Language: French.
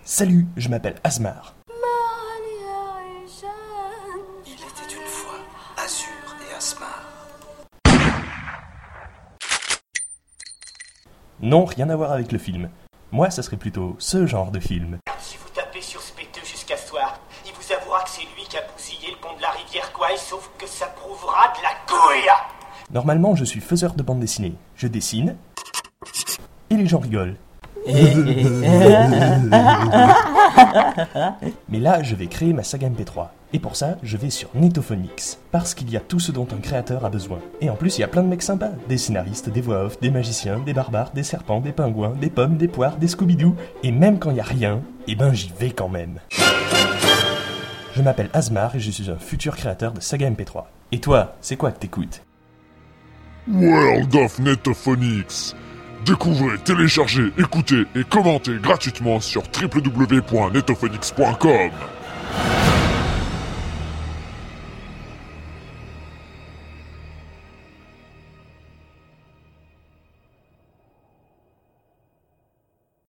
Salut, je m'appelle Asmar. Il était une fois Azur et Asmar. Non, rien à voir avec le film. Moi, ça serait plutôt ce genre de film. Si vous tapez sur ce péteux jusqu'à ce soir, il vous avouera que c'est lui qui a bousillé le pont de la rivière Kouai, sauf que ça prouvera de la couille. Normalement, je suis faiseur de bande dessinée. Je dessine et les gens rigolent. Mais là, je vais créer ma saga MP3. Et pour ça, je vais sur Netophonix. Parce qu'il y a tout ce dont un créateur a besoin. Et en plus, il y a plein de mecs sympas. Des scénaristes, des voix off, des magiciens, des barbares, des serpents, des pingouins, des pommes, des poires, des Scooby-Doo. Et même quand il y a rien, eh ben j'y vais quand même. Je m'appelle Asmar et je suis un futur créateur de saga MP3. Et toi, c'est quoi que t'écoutes ? World of Netophonix. Découvrez, téléchargez, écoutez et commentez gratuitement sur www.netophonix.com.